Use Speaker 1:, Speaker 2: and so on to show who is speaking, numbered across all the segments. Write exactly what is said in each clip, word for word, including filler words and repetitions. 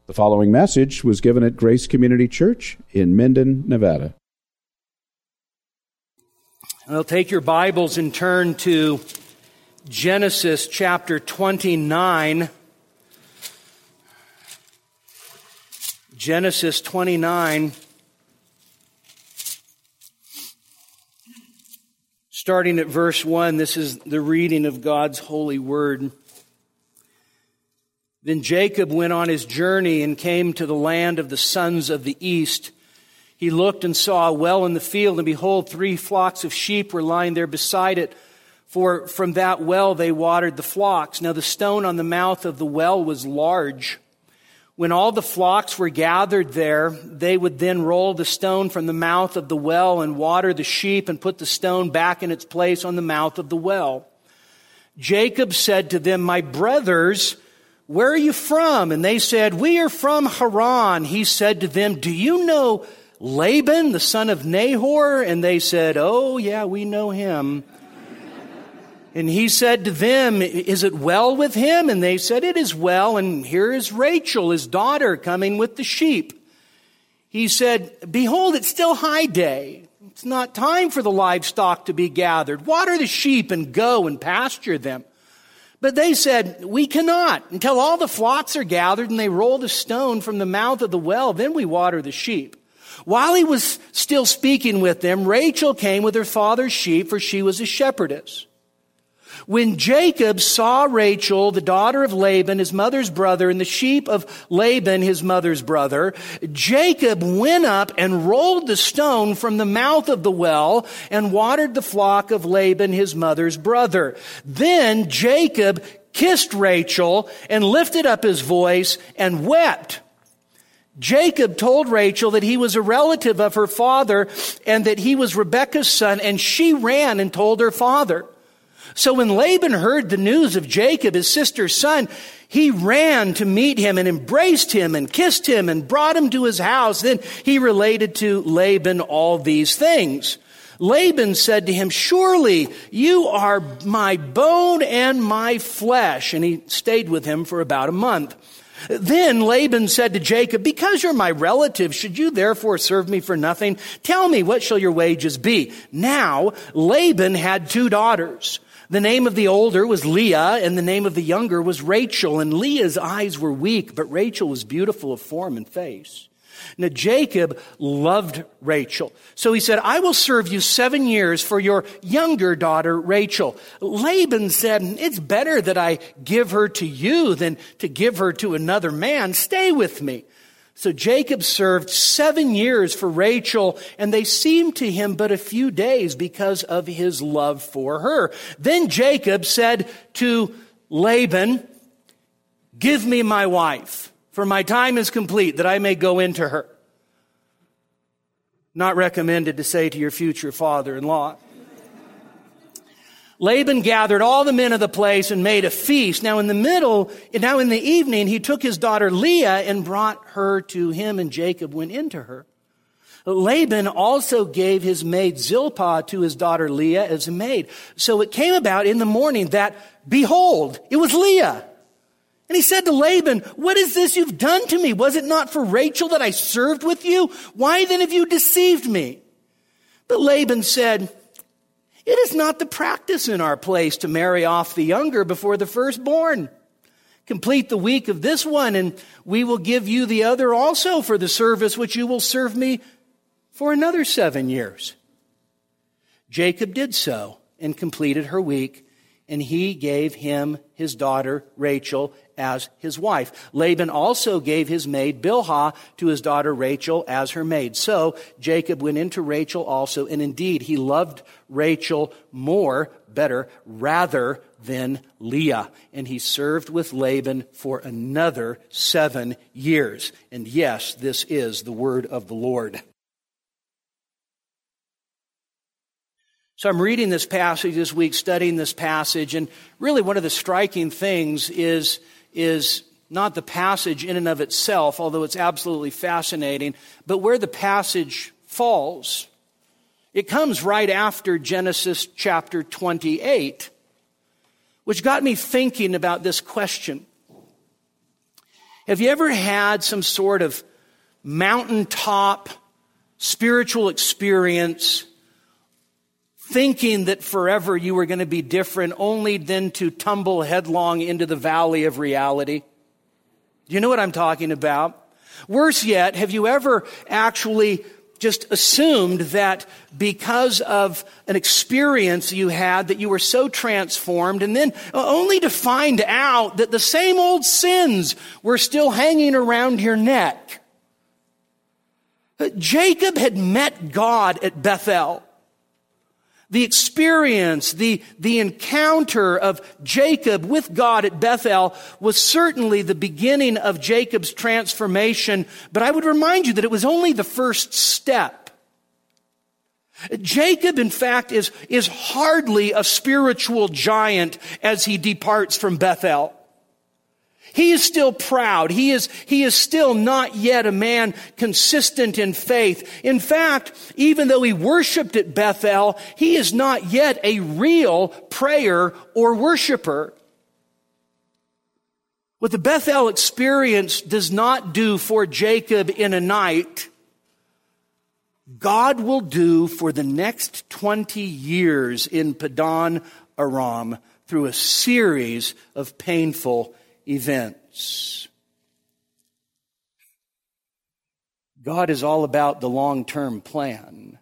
Speaker 1: The following message was given at Grace Community Church in Minden, Nevada.
Speaker 2: Well, take your Bibles and turn to Genesis chapter twenty-nine. Genesis twenty-nine. Starting at verse one, this is the reading of God's holy word. Then Jacob went on his journey and came to the land of the sons of the east. He looked and saw a well in the field, and behold, three flocks of sheep were lying there beside it. For from that well they watered the flocks. Now the stone on the mouth of the well was large. When all the flocks were gathered there, they would then roll the stone from the mouth of the well and water the sheep and put the stone back in its place on the mouth of the well. Jacob said to them, "My brothers, where are you from?" And they said, "We are from Haran." He said to them, "Do you know Laban, the son of Nahor?" And they said, "Oh, yeah, we know him." And he said to them, "Is it well with him?" And they said, "It is well. And here is Rachel, his daughter, coming with the sheep." He said, "Behold, it's still high day. It's not time for the livestock to be gathered. Water the sheep and go and pasture them." But they said, "We cannot until all the flocks are gathered and they roll the stone from the mouth of the well. Then we water the sheep." While he was still speaking with them, Rachel came with her father's sheep, for she was a shepherdess. When Jacob saw Rachel, the daughter of Laban, his mother's brother, and the sheep of Laban, his mother's brother, Jacob went up and rolled the stone from the mouth of the well and watered the flock of Laban, his mother's brother. Then Jacob kissed Rachel and lifted up his voice and wept. Jacob told Rachel that he was a relative of her father and that he was Rebekah's son, and she ran and told her father. So when Laban heard the news of Jacob, his sister's son, he ran to meet him and embraced him and kissed him and brought him to his house. Then he related to Laban all these things. Laban said to him, "Surely you are my bone and my flesh." And he stayed with him for about a month. Then Laban said to Jacob, "Because you're my relative, should you therefore serve me for nothing? Tell me, what shall your wages be?" Now Laban had two daughters. The name of the older was Leah, and the name of the younger was Rachel. And Leah's eyes were weak, but Rachel was beautiful of form and face. Now Jacob loved Rachel. So he said, "I will serve you seven years for your younger daughter, Rachel." Laban said, "It's better that I give her to you than to give her to another man. Stay with me." So Jacob served seven years for Rachel, and they seemed to him but a few days because of his love for her. Then Jacob said to Laban, "Give me my wife, for my time is complete, that I may go into her." Not recommended to say to your future father-in-law. Laban gathered all the men of the place and made a feast. Now in the middle, now in the evening, he took his daughter Leah and brought her to him, and Jacob went into her. Laban also gave his maid Zilpah to his daughter Leah as a maid. So it came about in the morning that, behold, it was Leah. And he said to Laban, "What is this you've done to me? Was it not for Rachel that I served with you? Why then have you deceived me?" But Laban said, "It is not the practice in our place to marry off the younger before the firstborn. Complete the week of this one, and we will give you the other also for the service which you will serve me for another seven years." Jacob did so and completed her week, and he gave him his daughter Rachel as his wife. Laban also gave his maid Bilhah to his daughter Rachel as her maid. So Jacob went into Rachel also, and indeed he loved Rachel more, better, rather than Leah. And he served with Laban for another seven years. And yes, this is the word of the Lord. So I'm reading this passage this week, studying this passage, and really one of the striking things is, is not the passage in and of itself, although it's absolutely fascinating, but where the passage falls. It comes right after Genesis chapter twenty-eight, which got me thinking about this question. Have you ever had some sort of mountaintop spiritual experience thinking that forever you were going to be different, only then to tumble headlong into the valley of reality? Do you know what I'm talking about? Worse yet, have you ever actually just assumed that because of an experience you had that you were so transformed, and then only to find out that the same old sins were still hanging around your neck? Jacob had met God at Bethel. The experience, the, the encounter of Jacob with God at Bethel was certainly the beginning of Jacob's transformation, but I would remind you that it was only the first step. Jacob, in fact, is, is hardly a spiritual giant as he departs from Bethel. He is still proud. He is, he is still not yet a man consistent in faith. In fact, even though he worshiped at Bethel, he is not yet a real prayer or worshiper. What the Bethel experience does not do for Jacob in a night, God will do for the next twenty years in Padan Aram through a series of painful events. God is all about the long-term plan.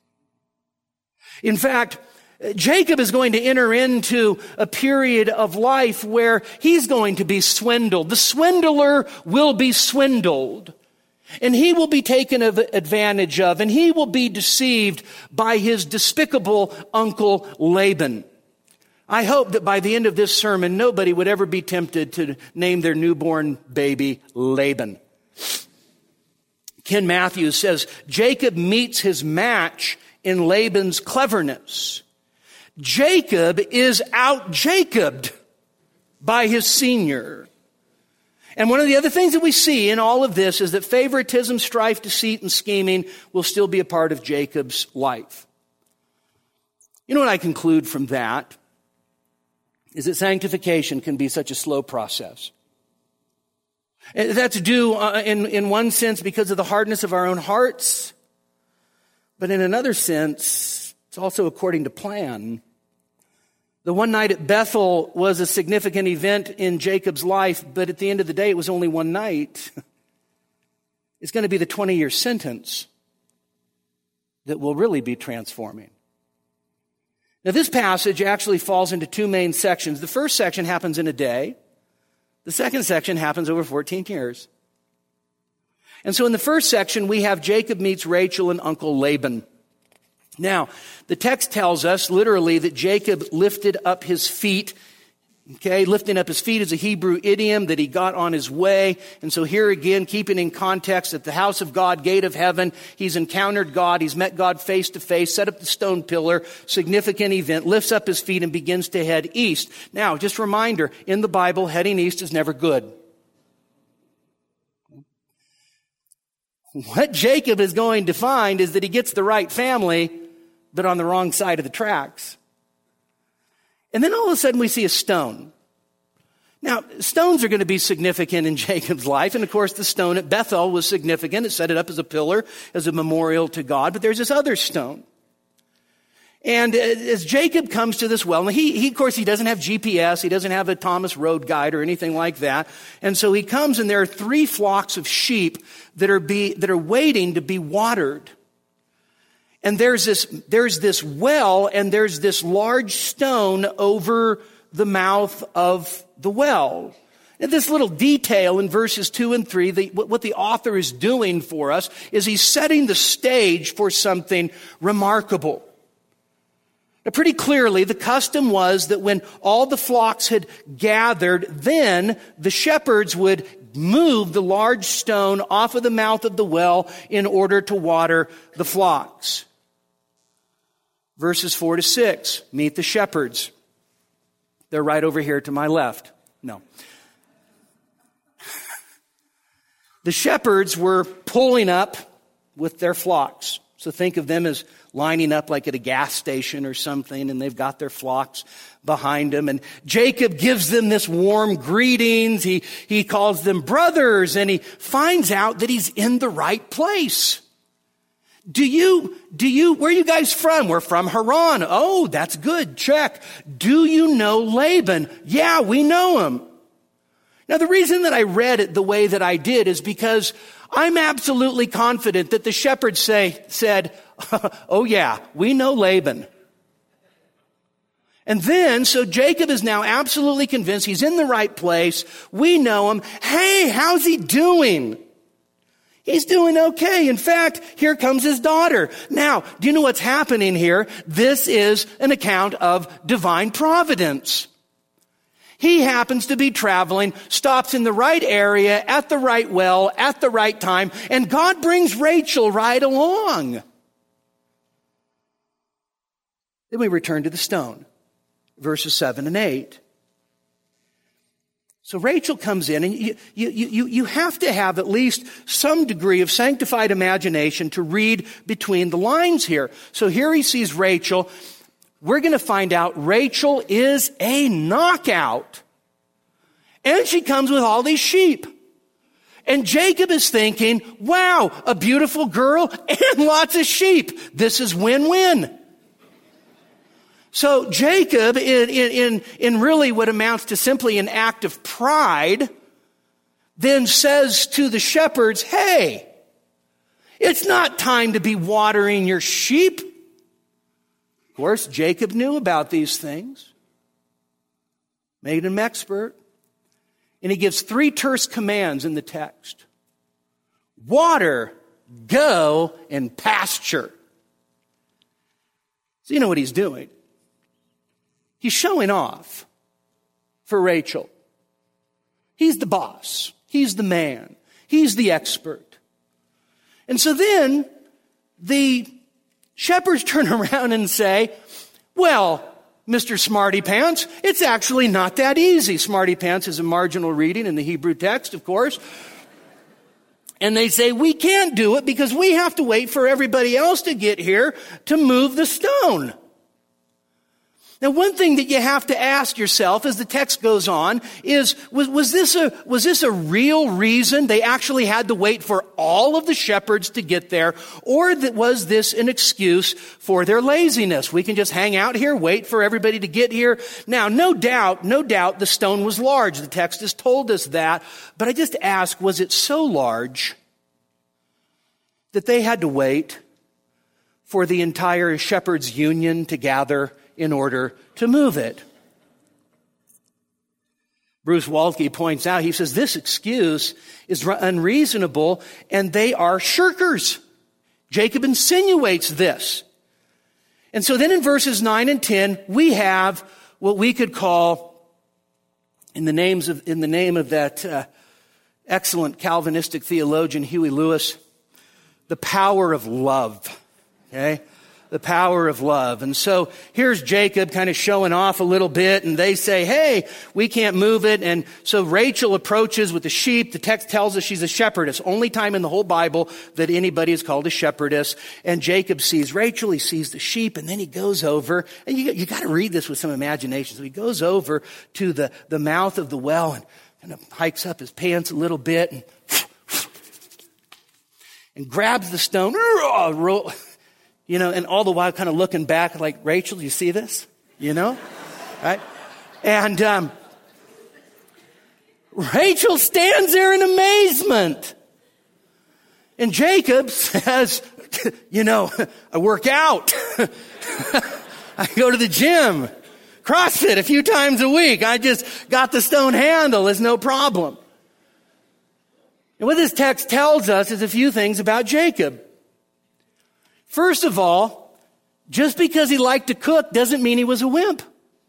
Speaker 2: In fact, Jacob is going to enter into a period of life where he's going to be swindled. The swindler will be swindled, and he will be taken advantage of, and he will be deceived by his despicable uncle Laban. I hope that by the end of this sermon, nobody would ever be tempted to name their newborn baby Laban. Ken Matthews says, Jacob meets his match in Laban's cleverness. Jacob is out-Jacobed by his senior. And one of the other things that we see in all of this is that favoritism, strife, deceit, and scheming will still be a part of Jacob's life. You know what I conclude from that? Is that sanctification can be such a slow process. That's due uh, in, in one sense because of the hardness of our own hearts, but in another sense, it's also according to plan. The one night at Bethel was a significant event in Jacob's life, but at the end of the day, it was only one night. It's going to be the twenty-year sentence that will really be transforming. Now, this passage actually falls into two main sections. The first section happens in a day. The second section happens over fourteen years. And so in the first section, we have Jacob meets Rachel and Uncle Laban. Now, the text tells us literally that Jacob lifted up his feet. Okay, lifting up his feet is a Hebrew idiom that he got on his way. And so here again, keeping in context, at the house of God, gate of heaven, he's encountered God, he's met God face to face, set up the stone pillar, significant event, lifts up his feet and begins to head east. Now, just a reminder, in the Bible, heading east is never good. What Jacob is going to find is that he gets the right family, but on the wrong side of the tracks. And then all of a sudden we see a stone. Now, stones are going to be significant in Jacob's life. And of course, the stone at Bethel was significant. It set it up as a pillar, as a memorial to God. But there's this other stone. And as Jacob comes to this well, and he, he, of course, he doesn't have G P S. He doesn't have a Thomas Road Guide or anything like that. And so he comes, and there are three flocks of sheep that are be, that are waiting to be watered. And there's this, there's this well, and there's this large stone over the mouth of the well. And this little detail in verses two and three, the, what the author is doing for us is he's setting the stage for something remarkable. Now, pretty clearly, the custom was that when all the flocks had gathered, then the shepherds would move the large stone off of the mouth of the well in order to water the flocks. Verses four to six, meet the shepherds. They're right over here to my left. No. The shepherds were pulling up with their flocks. So think of them as lining up like at a gas station or something, and they've got their flocks behind them. And Jacob gives them this warm greetings. He, he calls them brothers, and he finds out that he's in the right place. Do you, do you, where are you guys from? We're from Haran. Oh, that's good. Check. Do you know Laban? Yeah, we know him. Now, the reason that I read it the way that I did is because I'm absolutely confident that the shepherds say, said, oh yeah, we know Laban. And then, so Jacob is now absolutely convinced he's in the right place. We know him. Hey, how's he doing? He's doing okay. In fact, here comes his daughter. Now, do you know what's happening here? This is an account of divine providence. He happens to be traveling, stops in the right area, at the right well, at the right time, and God brings Rachel right along. Then we return to the stone, verses seven and eight. So Rachel comes in, and you, you, you, you have to have at least some degree of sanctified imagination to read between the lines here. So here he sees Rachel. We're going to find out Rachel is a knockout. And she comes with all these sheep. And Jacob is thinking, wow, a beautiful girl and lots of sheep. This is win-win. So Jacob, in, in, in really what amounts to simply an act of pride, then says to the shepherds, hey, it's not time to be watering your sheep. Of course, Jacob knew about these things, made him expert. And he gives three terse commands in the text. Water, go, and pasture. So you know what he's doing. He's showing off for Rachel. He's the boss. He's the man. He's the expert. And so then the shepherds turn around and say, well, Mister Smarty Pants, it's actually not that easy. Smarty Pants is a marginal reading in the Hebrew text, of course. And they say, we can't do it because we have to wait for everybody else to get here to move the stone. Now, one thing that you have to ask yourself as the text goes on is, was, was this a, was this a real reason they actually had to wait for all of the shepherds to get there? Or that, was this an excuse for their laziness? We can just hang out here, wait for everybody to get here. Now, no doubt, no doubt the stone was large. The text has told us that. But I just ask, was it so large that they had to wait for the entire shepherds' union to gather in order to move it? Bruce Waltke points out, he says, this excuse is unreasonable and they are shirkers. Jacob insinuates this. And so then in verses nine and ten, we have what we could call, in the names of, in the name of that uh, excellent Calvinistic theologian Huey Lewis, the power of love. Okay? The power of love. And so here's Jacob kind of showing off a little bit, and they say, hey, we can't move it. And so Rachel approaches with the sheep. The text tells us she's a shepherdess. Only time in the whole Bible that anybody is called a shepherdess. And Jacob sees Rachel, he sees the sheep, and then he goes over, and you, you got to read this with some imagination. So he goes over to the, the mouth of the well and kind of hikes up his pants a little bit and, and grabs the stone. Roll, You know, and all the while kind of looking back like, Rachel, do you see this? You know? Right? And um, Rachel stands there in amazement. And Jacob says, you know, I work out. I go to the gym. CrossFit a few times a week. I just got the stone handle. It's no problem. And what this text tells us is a few things about Jacob. First of all, just because he liked to cook doesn't mean he was a wimp.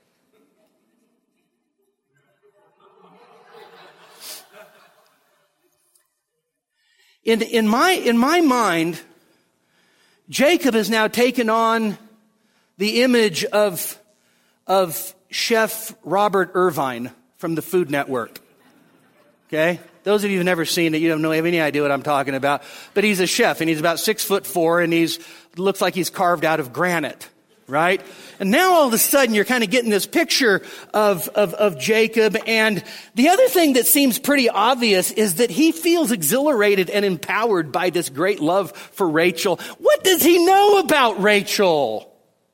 Speaker 2: In, in my, in my mind, Jacob has now taken on the image of, of Chef Robert Irvine from the Food Network. Okay? Those of you who've never seen it, you don't know, have any idea what I'm talking about. But he's a chef, and he's about six foot four, and he's looks like he's carved out of granite, right? And now all of a sudden you're kind of getting this picture of, of, of Jacob. And the other thing that seems pretty obvious is that he feels exhilarated and empowered by this great love for Rachel. What does he know about Rachel?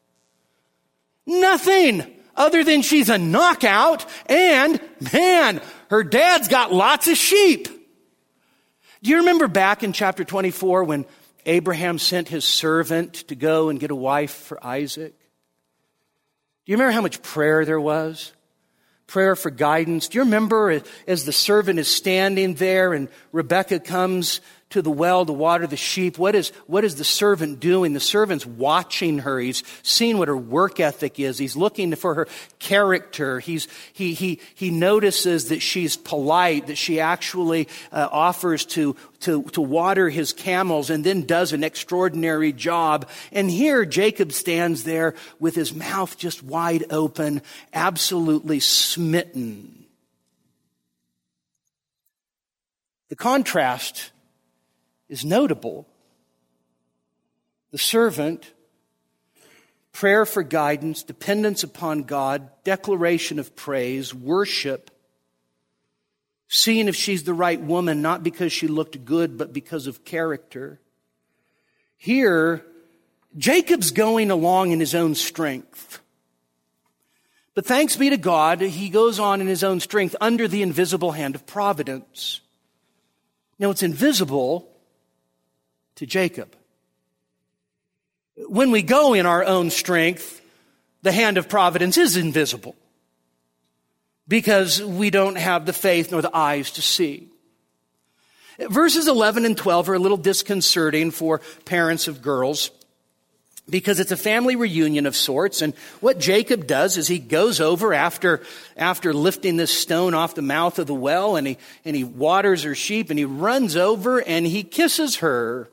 Speaker 2: Nothing other than she's a knockout and, man, her dad's got lots of sheep. Do you remember back in chapter twenty-four when Abraham sent his servant to go and get a wife for Isaac? Do you remember how much prayer there was? Prayer for guidance. Do you remember as the servant is standing there and Rebekah comes to the well to water the sheep? What is, what is the servant doing? The servant's watching her. He's seeing what her work ethic is. He's looking for her character. He's, he, he, he notices that she's polite, that she actually uh, offers to, to, to water his camels and then does an extraordinary job. And here Jacob stands there with his mouth just wide open, absolutely smitten. The contrast is notable. The servant, prayer for guidance, dependence upon God, declaration of praise, worship, seeing if she's the right woman, not because she looked good, but because of character. Here, Jacob's going along in his own strength. But thanks be to God, he goes on in his own strength under the invisible hand of providence. Now, it's invisible to Jacob. When we go in our own strength, the hand of providence is invisible because we don't have the faith nor the eyes to see. Verses eleven and twelve are a little disconcerting for parents of girls because it's a family reunion of sorts. And what Jacob does is he goes over after, after lifting this stone off the mouth of the well, and he, and he waters her sheep, and he runs over and he kisses her.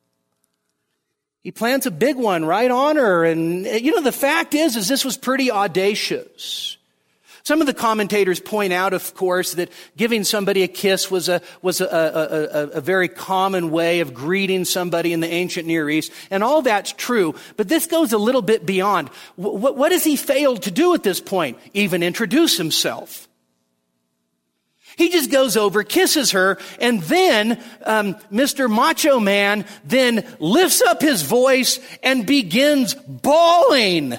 Speaker 2: He plants a big one right on her. And, you know, the fact is, is this was pretty audacious. Some of the commentators point out, of course, that giving somebody a kiss was a, was a, a, a, a very common way of greeting somebody in the ancient Near East. And all that's true. But this goes a little bit beyond. What, what does he fail to do at this point? Even introduce himself. He just goes over, kisses her, and then um, Mister Macho Man then lifts up his voice and begins bawling.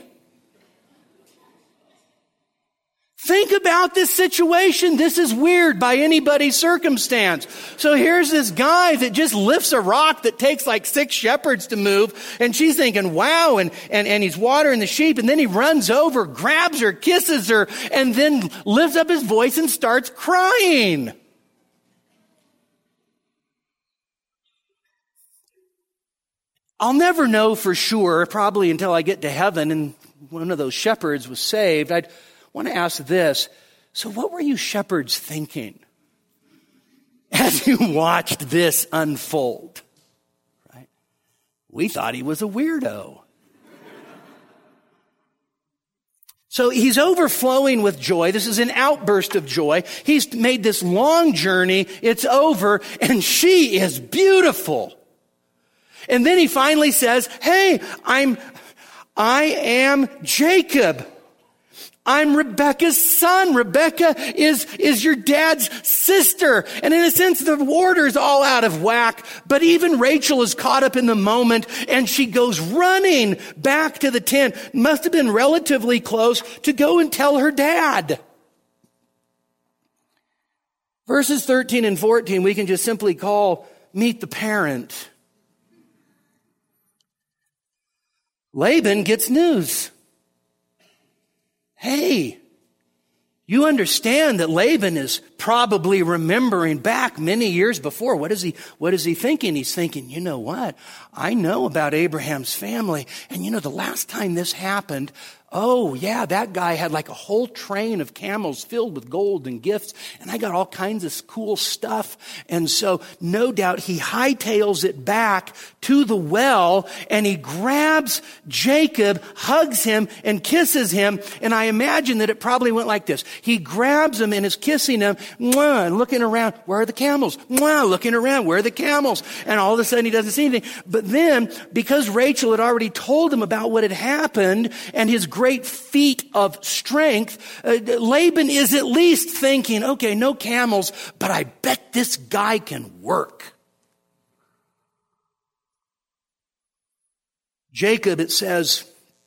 Speaker 2: Think about this situation. This is weird by anybody's circumstance. So here's this guy that just lifts a rock that takes like six shepherds to move. And she's thinking, wow. And, and, and he's watering the sheep. And then he runs over, grabs her, kisses her, and then lifts up his voice and starts crying. I'll never know for sure, probably until I get to heaven and one of those shepherds was saved. I'd I want to ask this. So what were you shepherds thinking as you watched this unfold? Right? We thought he was a weirdo. So he's overflowing with joy. This is an outburst of joy. He's made this long journey. It's over, and she is beautiful. And then he finally says, hey, I'm, I am Jacob. I'm Rebekah's son. Rebekah is, is your dad's sister. And in a sense, the order's all out of whack. But even Rachel is caught up in the moment, and she goes running back to the tent. Must have been relatively close to go and tell her dad. Verses thirteen and fourteen, we can just simply call meet the parent. Laban gets news. Hey, you understand that Laban is probably remembering back many years before. What is he, what is he thinking? He's thinking, you know what? I know about Abraham's family. And you know, the last time this happened, oh yeah, that guy had like a whole train of camels filled with gold and gifts. And I got all kinds of cool stuff. And so no doubt he hightails it back to the well, and he grabs Jacob, hugs him, and kisses him. And I imagine that it probably went like this. He grabs him and is kissing him. mwah, and looking around, where are the camels? Mwah, looking around, where are the camels? And all of a sudden he doesn't see anything. But then, because Rachel had already told him about what had happened and his great feat of strength, uh, Laban is at least thinking, okay, no camels, but I bet this guy can work. Jacob, it says,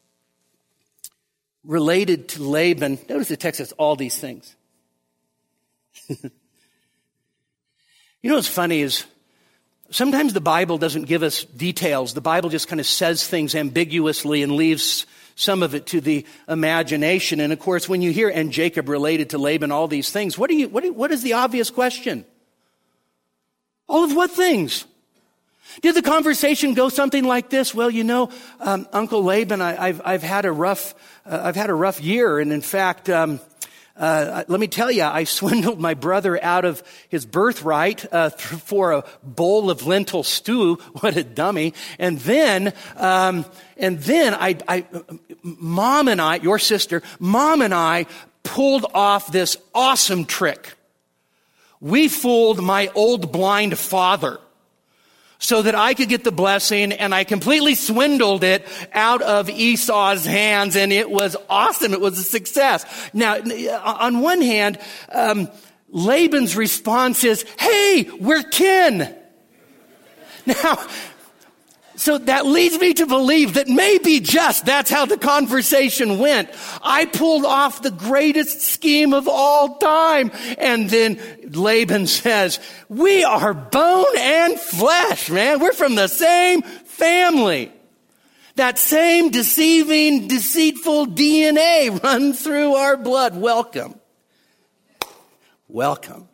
Speaker 2: related to Laban. Notice the text says all these things. You know what's funny is sometimes the Bible doesn't give us details. The Bible just kind of says things ambiguously and leaves some of it to the imagination. And of course, when you hear, and Jacob related to Laban, all these things, what do you, what, do, what is the obvious question? All of what things? Did the conversation go something like this? Well, you know, um, Uncle Laban, I, I've I've had a rough uh, I've had a rough year, and in fact, um, uh, let me tell you, I swindled my brother out of his birthright uh, th- for a bowl of lentil stew. What a dummy! And then, um, and then I, I, Mom and I, your sister, Mom and I pulled off this awesome trick. We fooled my old blind father so that I could get the blessing, and I completely swindled it out of Esau's hands, and it was awesome. It was a success. Now, on one hand, um, Laban's response is, hey, we're kin. Now, so that leads me to believe that maybe just that's how the conversation went. I pulled off the greatest scheme of all time. And then Laban says, we are bone and flesh, man. We're from the same family. That same deceiving, deceitful D N A runs through our blood. Welcome. Welcome.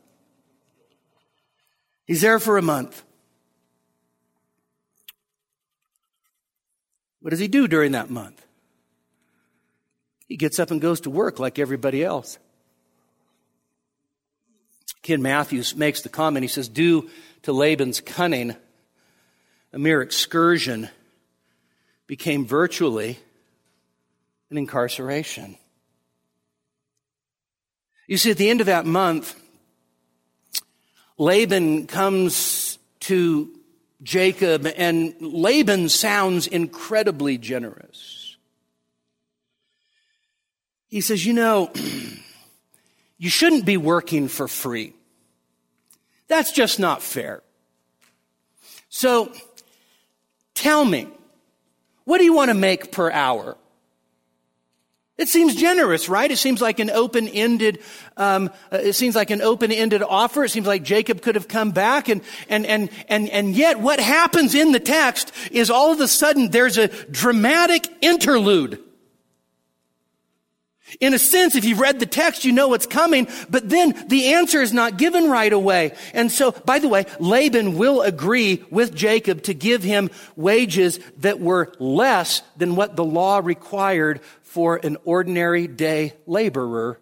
Speaker 2: He's there for a month. What does he do during that month? He gets up and goes to work like everybody else. Ken Matthews makes the comment, he says, due to Laban's cunning, a mere excursion became virtually an incarceration. You see, at the end of that month, Laban comes to Jacob, and Laban sounds incredibly generous. He says, you know, you shouldn't be working for free. That's just not fair. So, tell me, what do you want to make per hour? It seems generous, right? It seems like an open-ended, um, uh, it seems like an open-ended offer. It seems like Jacob could have come back, and and and and and yet, what happens in the text is all of a sudden there's a dramatic interlude. In a sense, if you've read the text, you know what's coming, but then the answer is not given right away. And so, by the way, Laban will agree with Jacob to give him wages that were less than what the law required for an ordinary day laborer.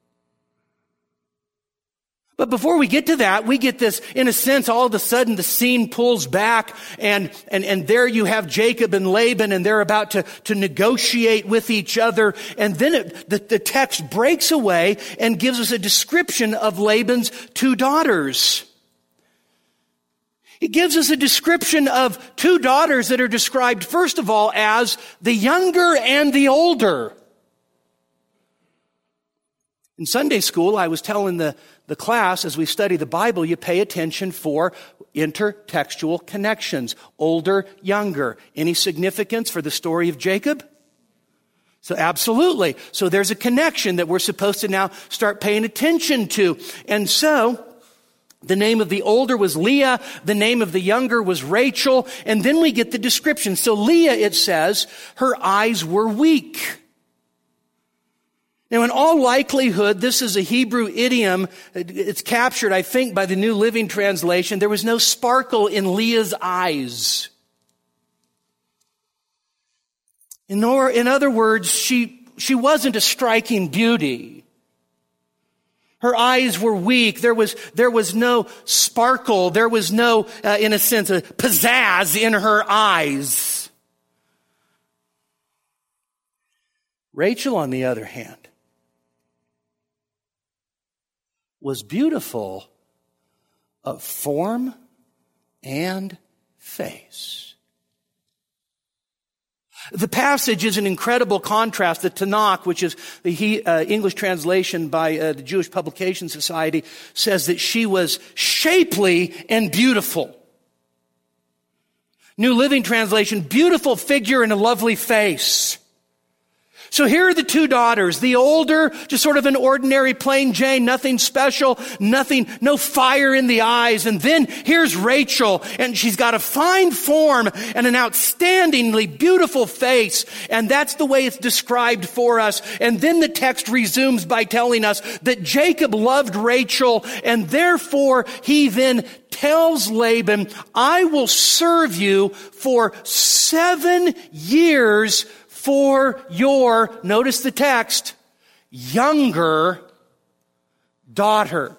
Speaker 2: But before we get to that, we get this, in a sense, all of a sudden the scene pulls back, and, and, and there you have Jacob and Laban, and they're about to, to negotiate with each other. And then it, the, the text breaks away and gives us a description of Laban's two daughters. It gives us a description of two daughters that are described, first of all, as the younger and the older. In Sunday school, I was telling the, the class, as we study the Bible, you pay attention for intertextual connections. Older, younger. Any significance for the story of Jacob? So absolutely. So there's a connection that we're supposed to now start paying attention to. And so, the name of the older was Leah. The name of the younger was Rachel. And then we get the description. So Leah, it says, her eyes were weak. Now, in all likelihood, this is a Hebrew idiom. It's captured, I think, by the New Living Translation. There was no sparkle in Leah's eyes. In, or, in other words, she, she wasn't a striking beauty. Her eyes were weak. There was, there was no sparkle. There was no, uh, in a sense, a pizzazz in her eyes. Rachel, on the other hand, was beautiful of form and face. The passage is an incredible contrast. The Tanakh, which is the he, uh, English translation by uh, the Jewish Publication Society, says that she was shapely and beautiful. New Living Translation, beautiful figure and a lovely face. So here are the two daughters. The older, just sort of an ordinary plain Jane, nothing special, nothing, no fire in the eyes. And then here's Rachel, and she's got a fine form and an outstandingly beautiful face. And that's the way it's described for us. And then the text resumes by telling us that Jacob loved Rachel, and therefore he then tells Laban, I will serve you for seven years for your, notice the text, younger daughter.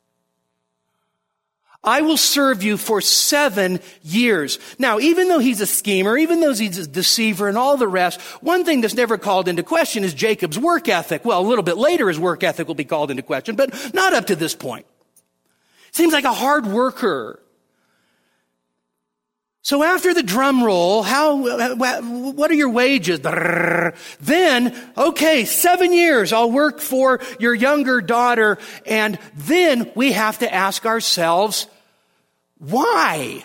Speaker 2: I will serve you for seven years. Now, even though he's a schemer, even though he's a deceiver and all the rest, one thing that's never called into question is Jacob's work ethic. Well, a little bit later his work ethic will be called into question, but not up to this point. Seems like a hard worker. So after the drum roll, how, what are your wages? Then, okay, seven years, I'll work for your younger daughter. And then we have to ask ourselves, why?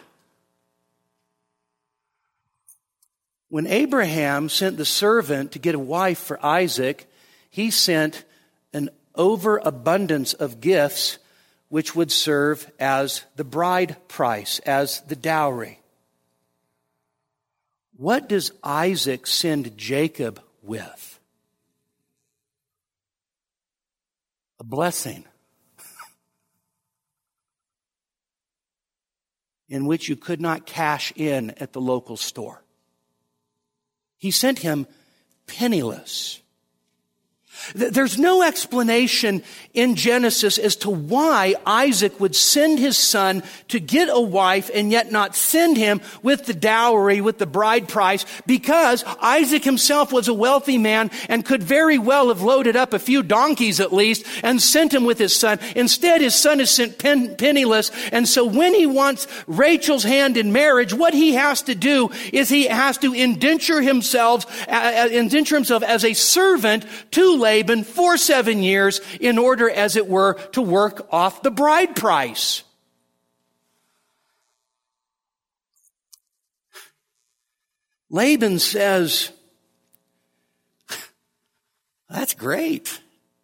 Speaker 2: When Abraham sent the servant to get a wife for Isaac, he sent an overabundance of gifts which would serve as the bride price, as the dowry. What does Isaac send Jacob with? A blessing in which you could not cash in at the local store. He sent him penniless. There's no explanation in Genesis as to why Isaac would send his son to get a wife and yet not send him with the dowry, with the bride price, because Isaac himself was a wealthy man and could very well have loaded up a few donkeys at least and sent him with his son. Instead, his son is sent pen- penniless. And so when he wants Rachel's hand in marriage, what he has to do is he has to indenture himself, uh, indenture himself as a servant to Laban for seven years in order, as it were, to work off the bride price. Laban says, that's great.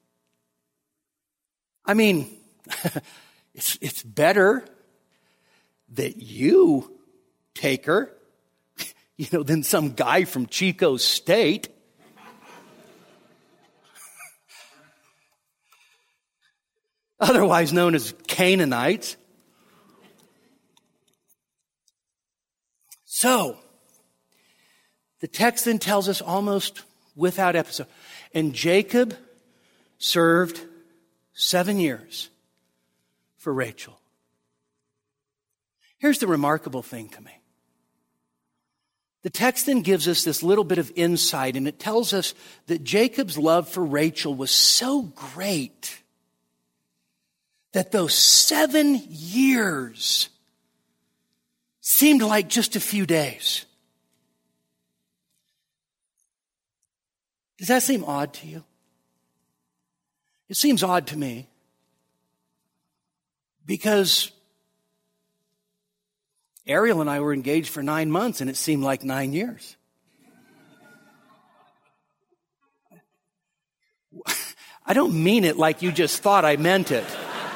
Speaker 2: I mean, it's, it's better that you take her, you know, than some guy from Chico State. Otherwise known as Canaanites. So, the text then tells us almost without episode, and Jacob served seven years for Rachel. Here's the remarkable thing to me. The text then gives us this little bit of insight, and it tells us that Jacob's love for Rachel was so great that those seven years seemed like just a few days. Does that seem odd to you? It seems odd to me because Ariel and I were engaged for nine months and it seemed like nine years. I don't mean it like you just thought I meant it.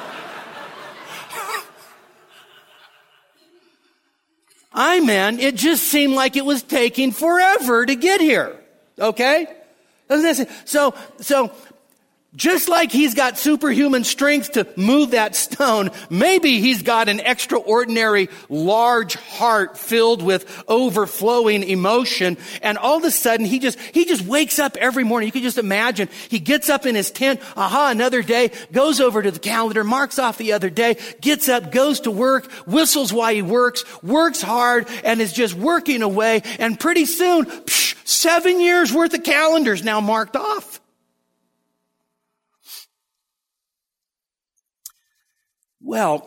Speaker 2: I meant it just seemed like it was taking forever to get here. Okay? So, so, just like he's got superhuman strength to move that stone, maybe he's got an extraordinary large heart filled with overflowing emotion. And all of a sudden he just, he just wakes up every morning. You can just imagine he gets up in his tent. Aha, another day, goes over to the calendar, marks off the other day, gets up, goes to work, whistles while he works, works hard and is just working away. And pretty soon, psh, seven years worth of calendars now marked off. Well,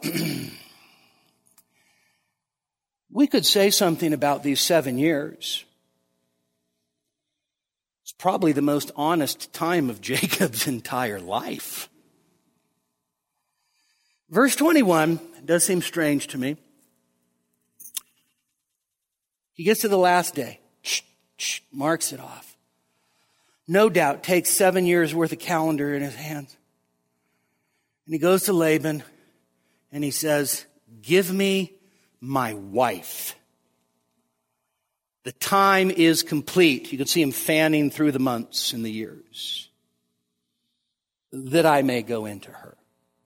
Speaker 2: we could say something about these seven years. It's probably the most honest time of Jacob's entire life. Verse twenty-one does seem strange to me. He gets to the last day, marks it off. No doubt takes seven years worth of calendar in his hands. And he goes to Laban and he says, give me my wife. The time is complete. You can see him fanning through the months and the years, that I may go into her.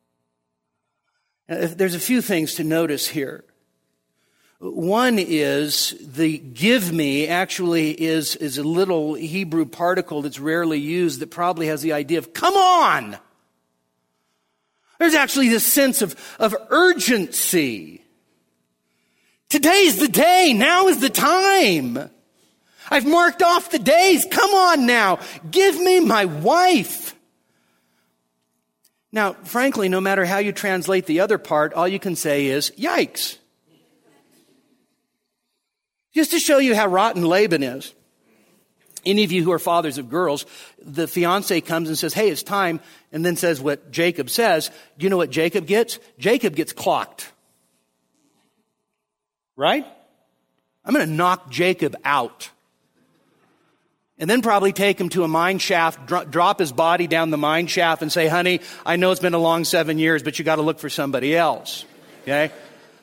Speaker 2: Now, there's a few things to notice here. One is the give me actually is, is a little Hebrew particle that's rarely used that probably has the idea of come on. There's actually this sense of, of urgency. Today's the day. Now is the time. I've marked off the days. Come on now. Give me my wife. Now, frankly, no matter how you translate the other part, all you can say is, yikes. Just to show you how rotten Laban is. Any of you who are fathers of girls, the fiance comes and says, hey, it's time, and then says what Jacob says. Do you know what Jacob gets? Jacob gets clocked. Right? I'm going to knock Jacob out. And then probably take him to a mine shaft, dro- drop his body down the mine shaft and say, honey, I know it's been a long seven years, but you got to look for somebody else. Okay?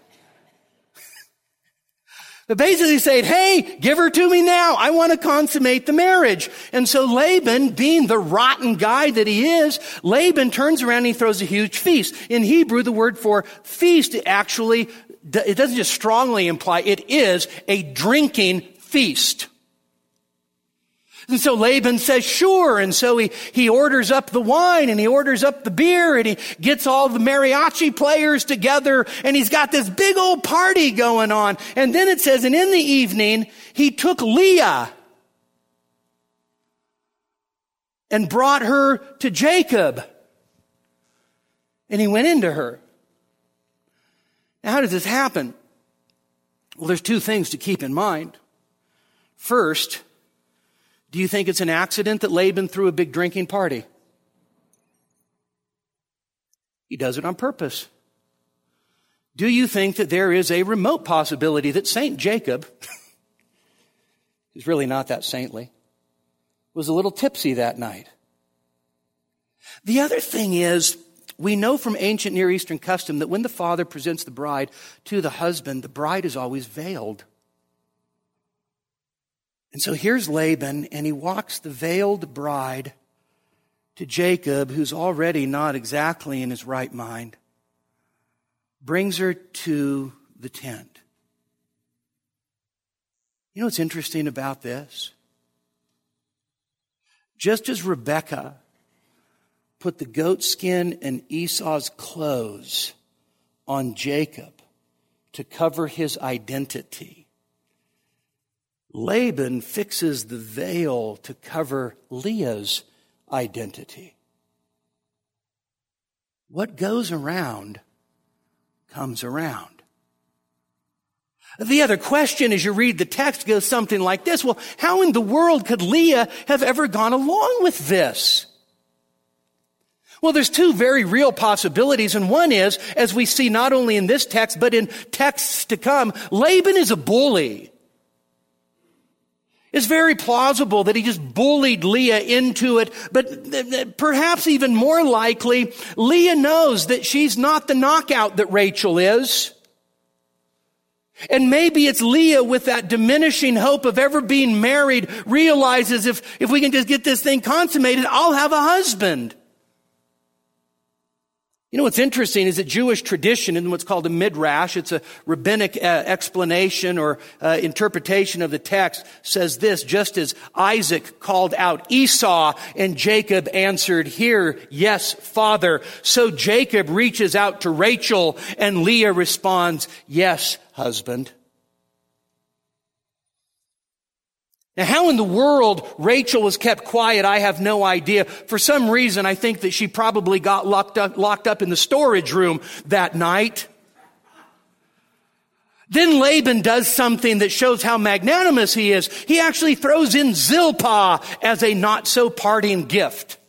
Speaker 2: But basically saying, hey, give her to me now. I want to consummate the marriage. And so Laban, being the rotten guy that he is, Laban turns around and he throws a huge feast. In Hebrew, the word for feast actually, it doesn't just strongly imply, it is a drinking feast. And so Laban says, sure. And so he, he orders up the wine and he orders up the beer and he gets all the mariachi players together and he's got this big old party going on. And then it says, and in the evening, he took Leah and brought her to Jacob. And he went into her. Now, how does this happen? Well, there's two things to keep in mind. First, do you think it's an accident that Laban threw a big drinking party? He does it on purpose. Do you think that there is a remote possibility that Saint Jacob, who's really not that saintly, was a little tipsy that night? The other thing is, we know from ancient Near Eastern custom that when the father presents the bride to the husband, the bride is always veiled. And so here's Laban, and he walks the veiled bride to Jacob, who's already not exactly in his right mind, brings her to the tent. You know what's interesting about this? Just as Rebekah put the goat skin and Esau's clothes on Jacob to cover his identity, Laban fixes the veil to cover Leah's identity. What goes around comes around. The other question as you read the text goes something like this. Well, how in the world could Leah have ever gone along with this? Well, there's two very real possibilities, and one is, as we see not only in this text, but in texts to come, Laban is a bully. It's very plausible that he just bullied Leah into it, but perhaps even more likely, Leah knows that she's not the knockout that Rachel is. And maybe it's Leah with that diminishing hope of ever being married, realizes if, if we can just get this thing consummated, I'll have a husband. You know what's interesting is that Jewish tradition in what's called a midrash, it's a rabbinic uh, explanation or uh, interpretation of the text, says this: just as Isaac called out Esau and Jacob answered, "Here, yes, Father," so Jacob reaches out to Rachel and Leah responds, "Yes, husband." Now, how in the world Rachel was kept quiet, I have no idea. For some reason, I think that she probably got locked up, locked up in the storage room that night. Then Laban does something that shows how magnanimous he is. He actually throws in Zilpah as a not-so-parting gift.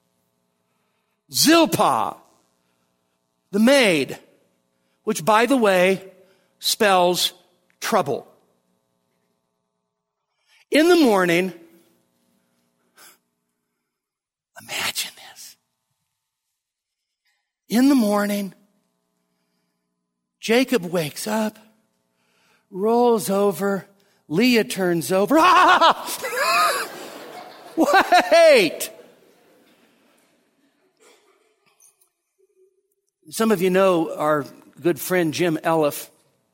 Speaker 2: Zilpah, the maid, which, by the way, spells trouble. In the morning, imagine this. In the morning, Jacob wakes up, rolls over, Leah turns over. Ah! Wait! Some of you know our good friend Jim Elliff.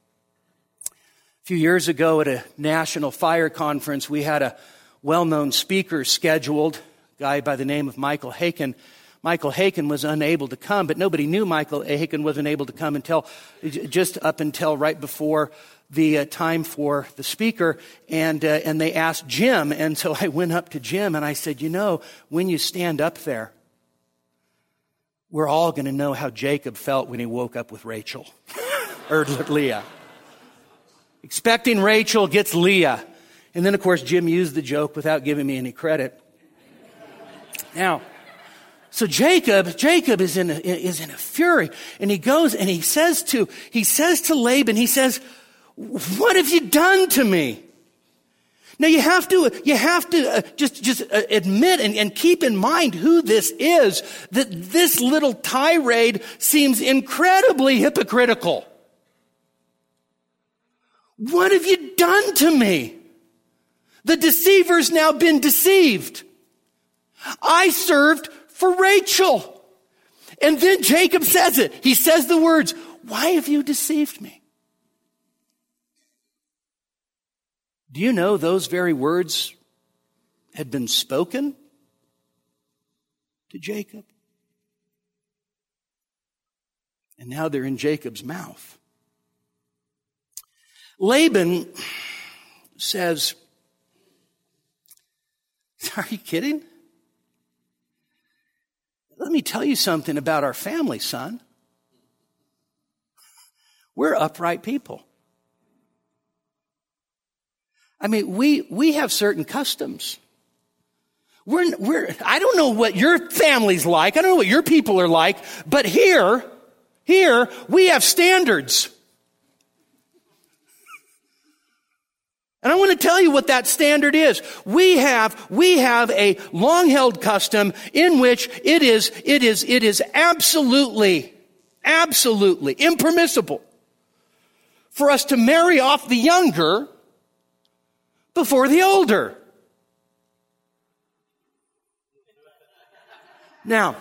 Speaker 2: A few years ago at a national fire conference, we had a well-known speaker scheduled, a guy by the name of Michael Haykin. Michael Haykin was unable to come, but nobody knew Michael Haykin wasn't able to come until just up until right before the uh, time for the speaker, and uh, and they asked Jim, and so I went up to Jim and I said, you know, when you stand up there, we're all going to know how Jacob felt when he woke up with Rachel, or Leah. Expecting Rachel, gets Leah. And then, of course, Jim used the joke without giving me any credit. Now, so Jacob, Jacob is in a, is in a fury, and he goes and he says to he says to Laban, he says, "What have you done to me?" Now you have to you have to uh, just just uh, admit and, and keep in mind who this is. That this little tirade seems incredibly hypocritical. What have you done to me? The deceiver's now been deceived. I served for Rachel. And then Jacob says it. He says the words, "Why have you deceived me?" Do you know those very words had been spoken to Jacob? And now they're in Jacob's mouth. Laban says, "Are you kidding? Let me tell you something about our family, son. We're upright people. I mean, we, we have certain customs. We're, we're, I don't know what your family's like. I don't know what your people are like. But here, here, we have standards. And I want to tell you what that standard is. We have, we have a long-held custom in which it is, it is, it is absolutely, absolutely impermissible for us to marry off the younger before the older." Now,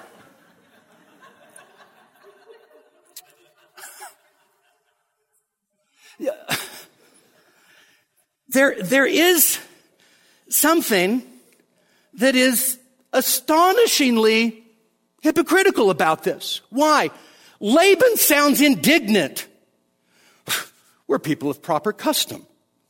Speaker 2: There, there is something that is astonishingly hypocritical about this. Why? Laban sounds indignant. We're people of proper custom.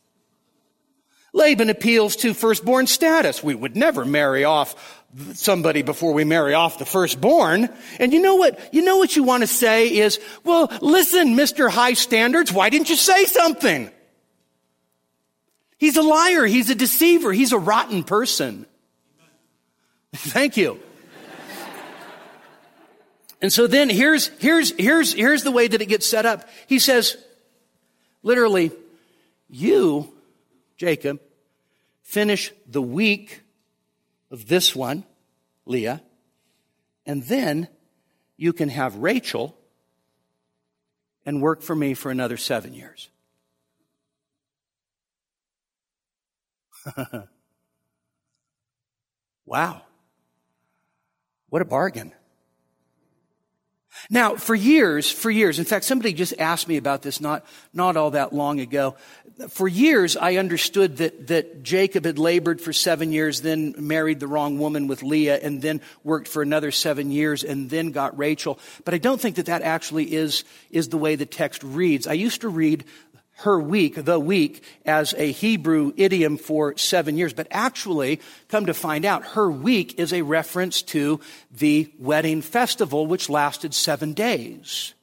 Speaker 2: Laban appeals to firstborn status. We would never marry off somebody before we marry off the firstborn. And you know what? You know what you want to say is, well, listen, Mister High Standards, why didn't you say something? He's a liar. He's a deceiver. He's a rotten person. Thank you. And so then here's, here's, here's, here's the way that it gets set up. He says, literally, you, Jacob, finish the week of this one, Leah, and then you can have Rachel and work for me for another seven years. Wow. What a bargain. Now, for years, for years, in fact, somebody just asked me about this not, not all that long ago. For years, I understood that, that Jacob had labored for seven years, then married the wrong woman with Leah, and then worked for another seven years, and then got Rachel. But I don't think that that actually is, is the way the text reads. I used to read her week, the week, as a Hebrew idiom for seven years. But actually, come to find out, her week is a reference to the wedding festival, which lasted seven days.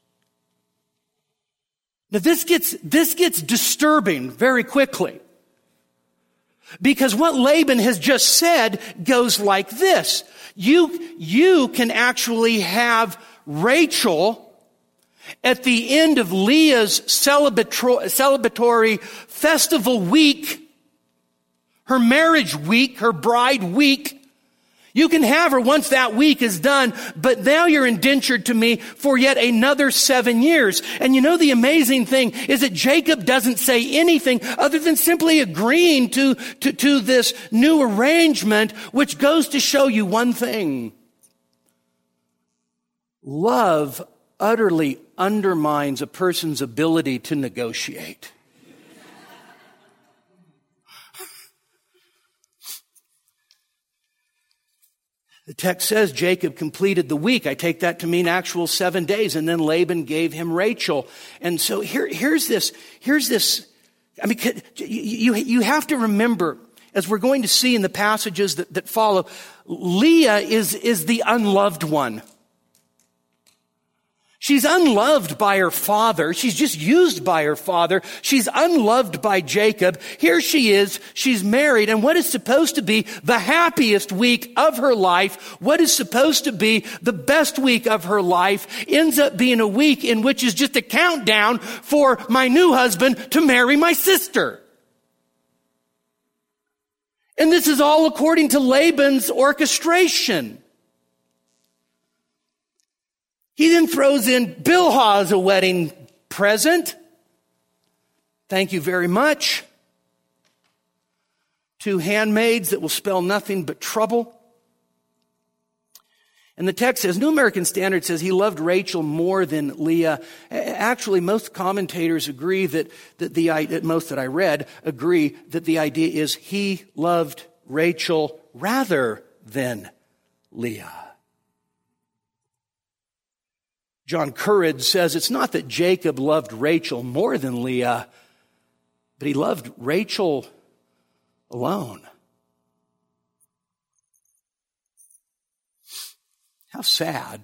Speaker 2: Now this gets, this gets disturbing very quickly. Because what Laban has just said goes like this. You, you can actually have Rachel at the end of Leah's celebratory, celebratory festival week, her marriage week, her bride week. You can have her once that week is done, but now you're indentured to me for yet another seven years. And you know the amazing thing is that Jacob doesn't say anything other than simply agreeing to, to, to this new arrangement, which goes to show you one thing. Love utterly undermines a person's ability to negotiate. The text says Jacob completed the week. I take that to mean actual seven days. And then Laban gave him Rachel. And so here, here's this, here's this, I mean, you, you have to remember, as we're going to see in the passages that, that follow, Leah is, is the unloved one. She's unloved by her father. She's just used by her father. She's unloved by Jacob. Here she is. She's married. And what is supposed to be the happiest week of her life, what is supposed to be the best week of her life, ends up being a week in which is just a countdown for my new husband to marry my sister. And this is all according to Laban's orchestration. He then throws in Bilhah as a wedding present. Thank you very much. Two handmaids that will spell nothing but trouble. And the text says, New American Standard says he loved Rachel more than Leah. Actually, most commentators agree that, that the, most that I read, agree that the idea is he loved Rachel rather than Leah. John Currid says it's not that Jacob loved Rachel more than Leah, but he loved Rachel alone. How sad.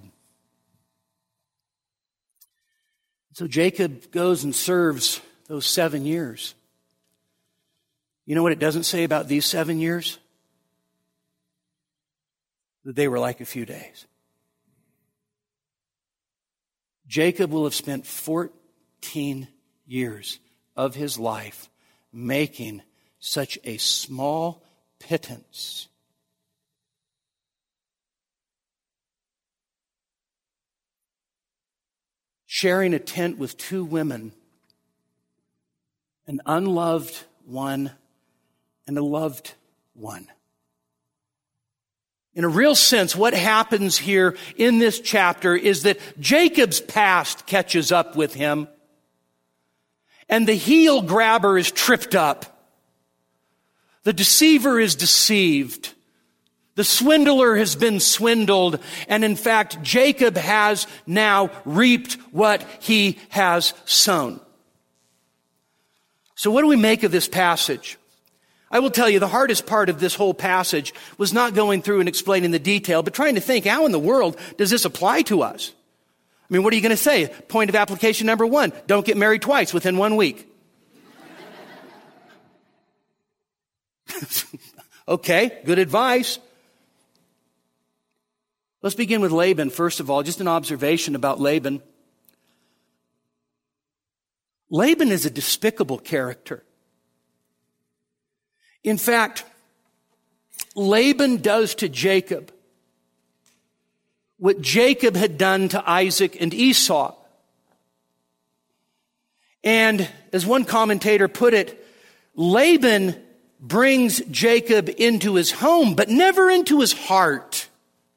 Speaker 2: So Jacob goes and serves those seven years. You know what it doesn't say about these seven years? That they were like a few days. Jacob will have spent fourteen years of his life making such a small pittance. Sharing a tent with two women, an unloved one and a loved one. In a real sense, what happens here in this chapter is that Jacob's past catches up with him, and the heel grabber is tripped up. The deceiver is deceived. The swindler has been swindled, and in fact, Jacob has now reaped what he has sown. So what do we make of this passage? I will tell you, the hardest part of this whole passage was not going through and explaining the detail, but trying to think, how in the world does this apply to us? I mean, what are you going to say? Point of application number one, don't get married twice within one week. Okay, good advice. Let's begin with Laban, first of all. Just an observation about Laban. Laban is a despicable character. In fact, Laban does to Jacob what Jacob had done to Isaac and Esau. And as one commentator put it, Laban brings Jacob into his home, but never into his heart.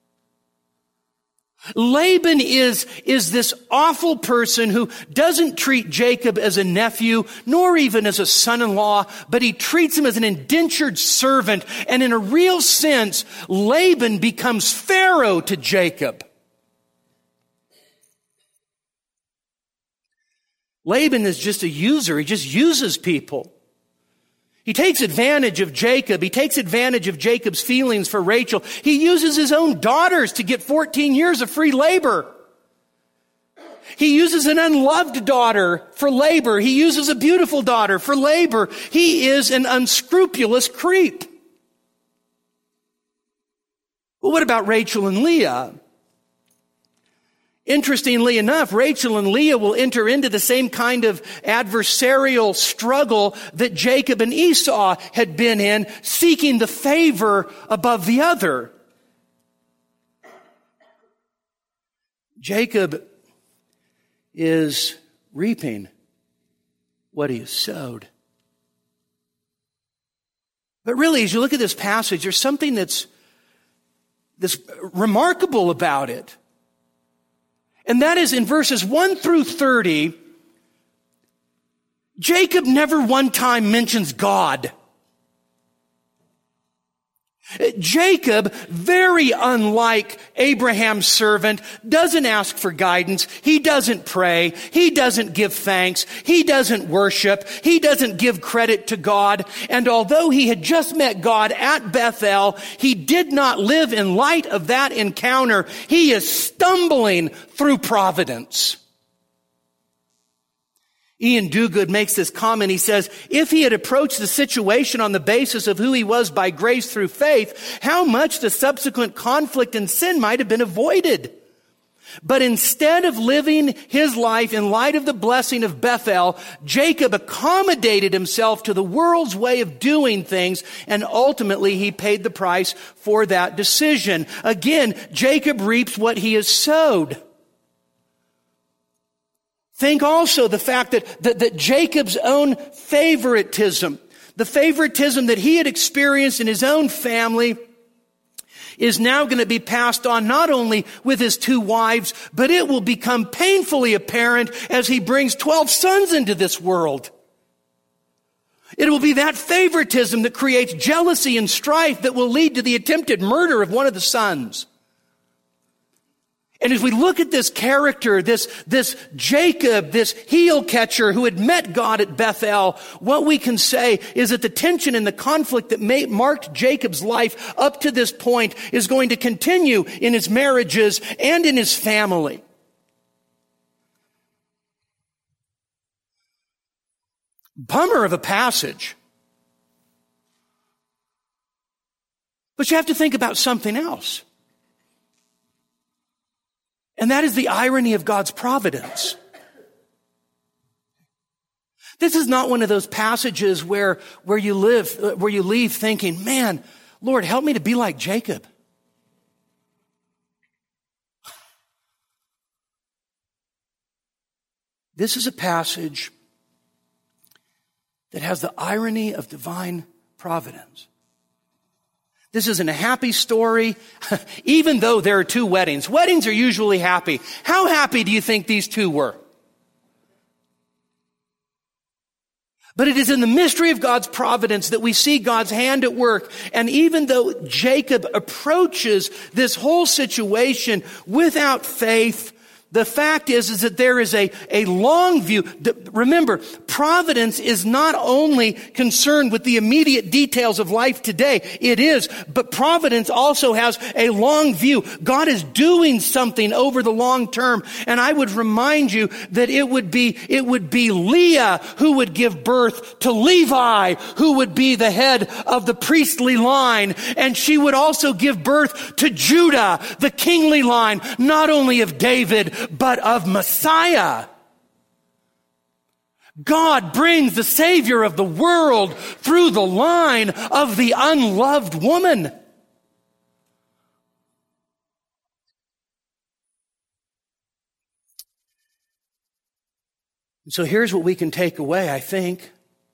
Speaker 2: Laban is, is this awful person who doesn't treat Jacob as a nephew, nor even as a son-in-law, but he treats him as an indentured servant. And in a real sense, Laban becomes Pharaoh to Jacob. Laban is just a user. He just uses people. He takes advantage of Jacob. He takes advantage of Jacob's feelings for Rachel. He uses his own daughters to get fourteen years of free labor. He uses an unloved daughter for labor. He uses a beautiful daughter for labor. He is an unscrupulous creep. Well, what about Rachel and Leah? Interestingly enough, Rachel and Leah will enter into the same kind of adversarial struggle that Jacob and Esau had been in, seeking the favor above the other. Jacob is reaping what he has sowed. But really, as you look at this passage, there's something that's, that's remarkable about it. And that is in verses one through thirty, Jacob never one time mentions God. Jacob, very unlike Abraham's servant, doesn't ask for guidance. He doesn't pray. He doesn't give thanks. He doesn't worship. He doesn't give credit to God. And although he had just met God at Bethel, he did not live in light of that encounter. He is stumbling through providence. Ian Duguid makes this comment. He says, if he had approached the situation on the basis of who he was by grace through faith, how much the subsequent conflict and sin might have been avoided. But instead of living his life in light of the blessing of Bethel, Jacob accommodated himself to the world's way of doing things, and ultimately he paid the price for that decision. Again, Jacob reaps what he has sowed. Think also the fact that, that, that Jacob's own favoritism, the favoritism that he had experienced in his own family, is now going to be passed on not only with his two wives, but it will become painfully apparent as he brings twelve sons into this world. It will be that favoritism that creates jealousy and strife that will lead to the attempted murder of one of the sons. And as we look at this character, this, this Jacob, this heel catcher who had met God at Bethel, what we can say is that the tension and the conflict that may, marked Jacob's life up to this point is going to continue in his marriages and in his family. Bummer of a passage. But you have to think about something else. And that is the irony of God's providence. This is not one of those passages where, where you live, where you leave thinking, man, Lord, help me to be like Jacob. This is a passage that has the irony of divine providence. This isn't a happy story, even though there are two weddings. Weddings are usually happy. How happy do you think these two were? But it is in the mystery of God's providence that we see God's hand at work. And even though Jacob approaches this whole situation without faith, the fact is, is that there is a, a long view. Remember, providence is not only concerned with the immediate details of life today. It is, but providence also has a long view. God is doing something over the long term. And I would remind you that it would be, it would be Leah who would give birth to Levi, who would be the head of the priestly line. And she would also give birth to Judah, the kingly line, not only of David, but of Messiah. God brings the Savior of the world through the line of the unloved woman. And so here's what we can take away, I think.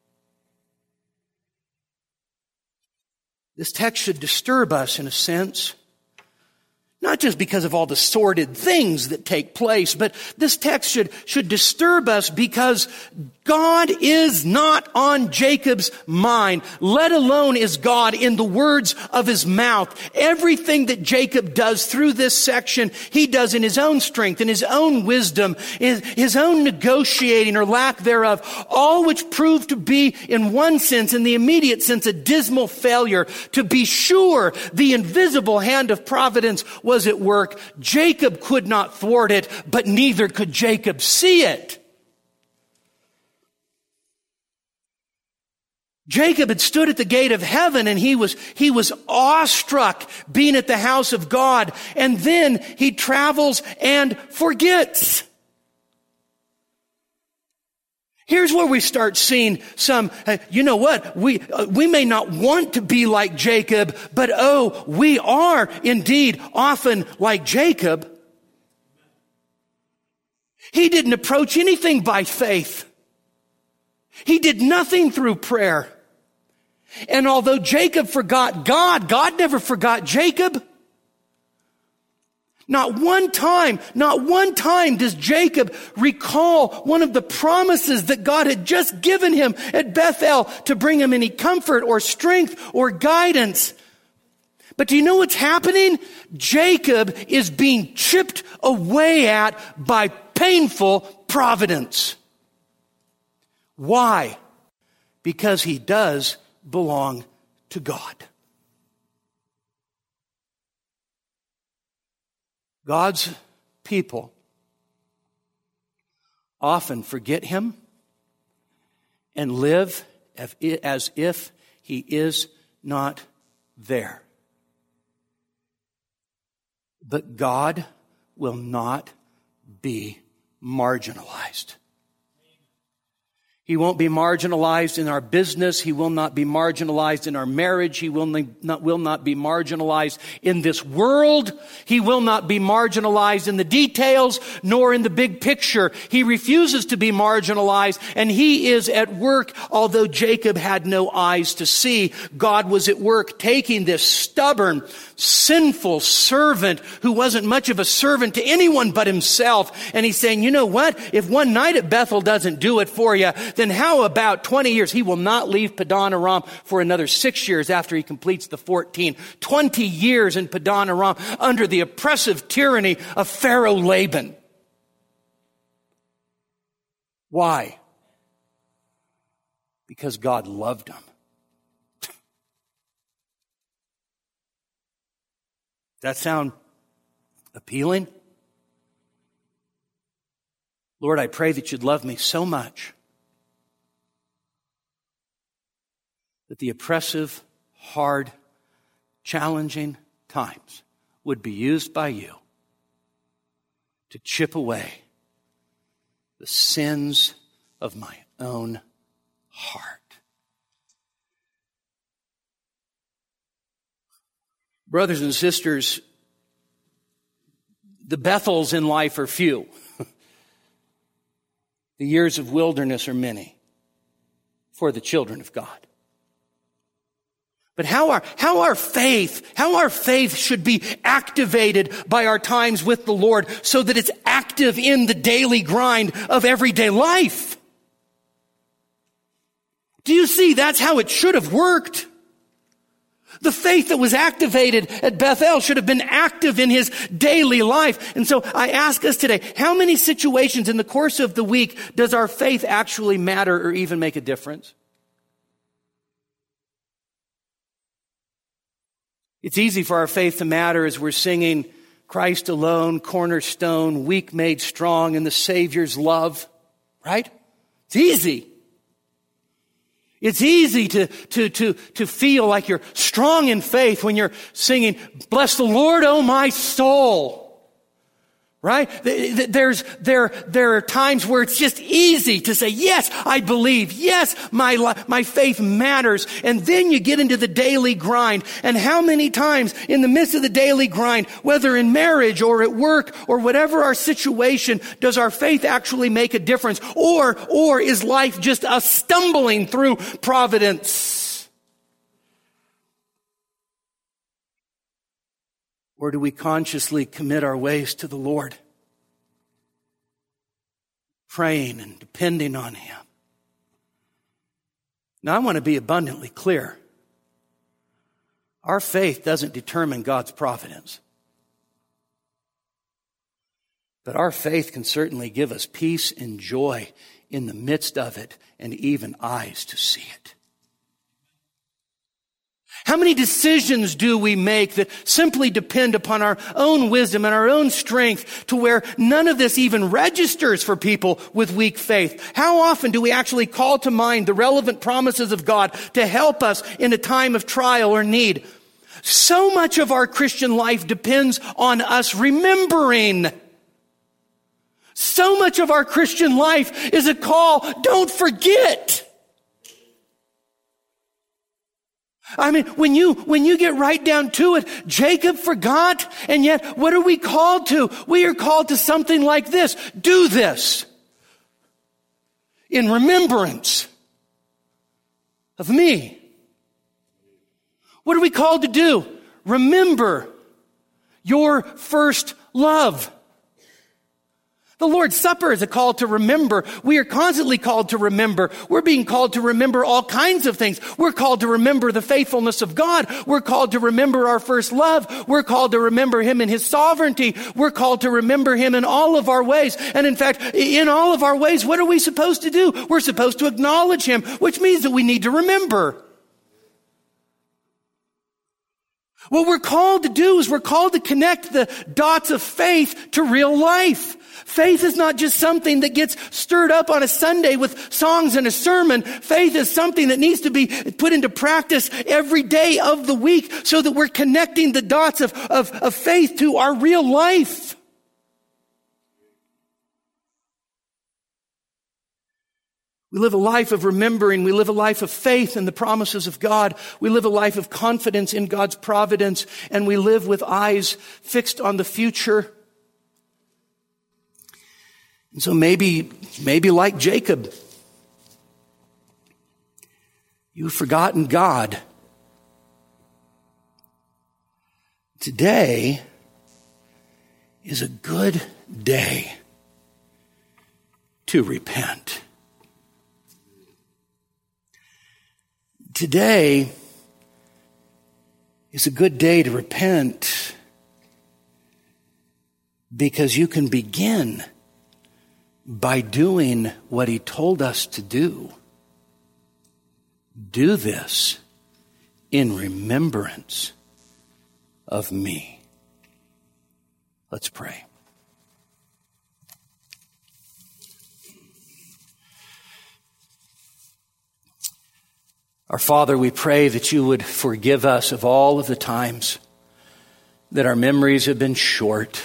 Speaker 2: This text should disturb us in a sense. Not just because of all the sordid things that take place, but this text should, should disturb us because God is not on Jacob's mind, let alone is God in the words of his mouth. Everything that Jacob does through this section, he does in his own strength, in his own wisdom, in his own negotiating or lack thereof, all which proved to be, in one sense, in the immediate sense, a dismal failure. To be sure, the invisible hand of providence was at work. Jacob could not thwart it, but neither could Jacob see it. Jacob had stood at the gate of heaven and he was, he was awestruck being at the house of God. And then he travels and forgets. Here's where we start seeing some, uh, you know what, we, uh, we may not want to be like Jacob, but oh, we are indeed often like Jacob. He didn't approach anything by faith. He did nothing through prayer. And although Jacob forgot God, God never forgot Jacob. Not one time, not one time does Jacob recall one of the promises that God had just given him at Bethel to bring him any comfort or strength or guidance. But do you know what's happening? Jacob is being chipped away at by painful providence. Why? Because he does belong to God. God's people often forget him and live as if he is not there. But God will not be marginalized. He won't be marginalized in our business. He will not be marginalized in our marriage. He will not, will not be marginalized in this world. He will not be marginalized in the details, nor in the big picture. He refuses to be marginalized, and he is at work, although Jacob had no eyes to see. God was at work taking this stubborn, sinful servant who wasn't much of a servant to anyone but himself. And he's saying, you know what? If one night at Bethel doesn't do it for you, then how about twenty years? He will not leave Padan Aram for another six years after he completes the fourteen. twenty years in Padan Aram under the oppressive tyranny of Pharaoh Laban. Why? Because God loved him. Does that sound appealing? Lord, I pray that you'd love me so much that the oppressive, hard, challenging times would be used by you to chip away the sins of my own heart. Brothers and sisters, the Bethels in life are few. The years of wilderness are many for the children of God. But how our, how our faith, how our faith should be activated by our times with the Lord so that it's active in the daily grind of everyday life. Do you see? That's how it should have worked. The faith that was activated at Bethel should have been active in his daily life. And so I ask us today, how many situations in the course of the week does our faith actually matter or even make a difference? It's easy for our faith to matter as we're singing Christ alone, cornerstone, weak made strong in the Savior's love, right? It's easy. It's easy to, to, to, to feel like you're strong in faith when you're singing, bless the Lord, oh my soul. Right? There's, there, there are times where it's just easy to say, yes, I believe. Yes, my, my faith matters. And then you get into the daily grind. And how many times in the midst of the daily grind, whether in marriage or at work or whatever our situation, does our faith actually make a difference? Or, or is life just a stumbling through providence? Or do we consciously commit our ways to the Lord, praying and depending on him Now, I want to be abundantly clear. Our faith doesn't determine God's providence. But our faith can certainly give us peace and joy in the midst of it, and even eyes to see it. How many decisions do we make that simply depend upon our own wisdom and our own strength to where none of this even registers for people with weak faith? How often do we actually call to mind the relevant promises of God to help us in a time of trial or need? So much of our Christian life depends on us remembering. So much of our Christian life is a call, don't forget. I mean, when you, when you get right down to it, Jacob forgot, and yet what are we called to? We are called to something like this. Do this in remembrance of me. What are we called to do? Remember your first love. The Lord's Supper is a call to remember. We are constantly called to remember. We're being called to remember all kinds of things. We're called to remember the faithfulness of God. We're called to remember our first love. We're called to remember Him in His sovereignty. We're called to remember Him in all of our ways. And in fact, in all of our ways, what are we supposed to do? We're supposed to acknowledge Him, which means that we need to remember. What we're called to do is we're called to connect the dots of faith to real life. Faith is not just something that gets stirred up on a Sunday with songs and a sermon. Faith is something that needs to be put into practice every day of the week so that we're connecting the dots of, of, of faith to our real life. We live a life of remembering. We live a life of faith in the promises of God. We live a life of confidence in God's providence. And we live with eyes fixed on the future. And so maybe, maybe like Jacob, you've forgotten God. Today is a good day to repent. Today is a good day to repent because you can begin by doing what He told us to do. Do this in remembrance of me. Let's pray. Our Father, we pray that you would forgive us of all of the times that our memories have been short.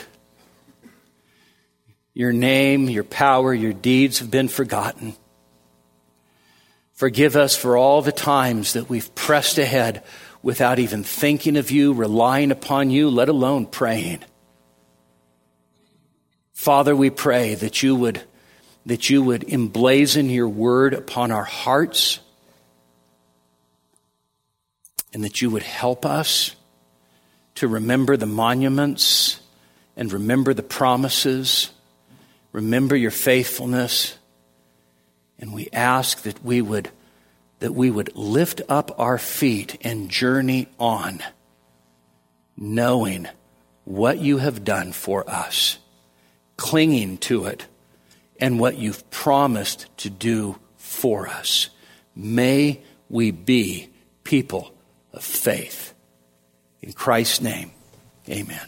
Speaker 2: Your name, your power, your deeds have been forgotten. Forgive us for all the times that we've pressed ahead without even thinking of you, relying upon you, let alone praying. Father, we pray that you would, that you would emblazon your word upon our hearts, and that you would help us to remember the monuments and remember the promises, remember your faithfulness. And we ask that we would, that we would lift up our feet and journey on, knowing what you have done for us, clinging to it, and what you've promised to do for us. May we be people of faith. In Christ's name, amen.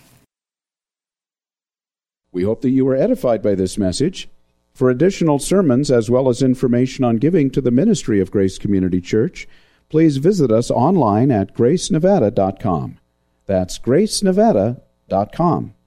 Speaker 1: We hope that you were edified by this message. For additional sermons as well as information on giving to the ministry of Grace Community Church, please visit us online at grace nevada dot com. That's grace nevada dot com.